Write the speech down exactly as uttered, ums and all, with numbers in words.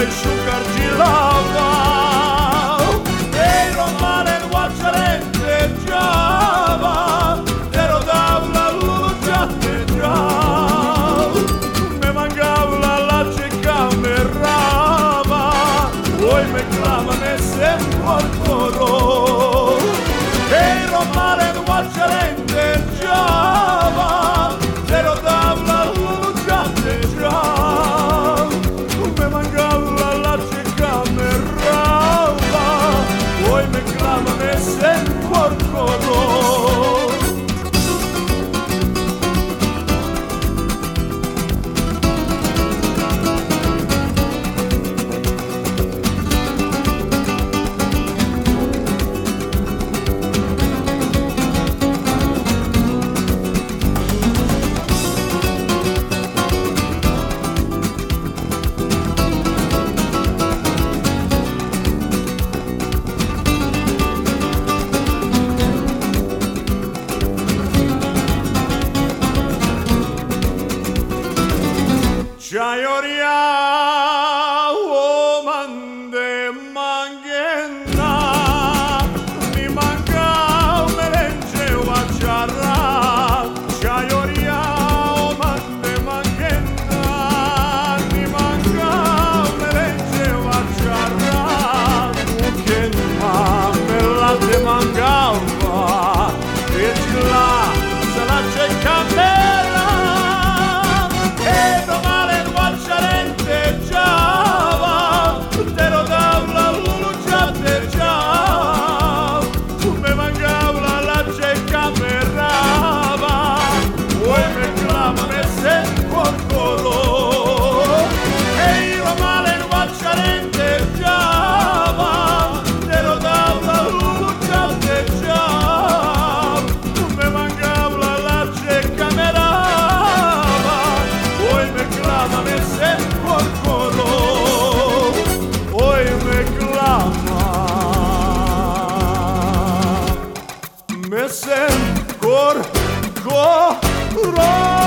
e sciucargilava. E romane guacciarente giava, ero da una luce già. Me mancava la cieca me rava, poi me clama me sembra il coro. E romane guacciarente giava, ero da una luce già. Me mancava la cieca me rava, poi me clama me sembra il coro. Chayoria woman de mangenna, mi manca un merenche wacharra. Chayoria woman de mangenna, mi manca un merenche wacharra. Uken ma bella te mangava, e la se la c'è me sem cor, cor,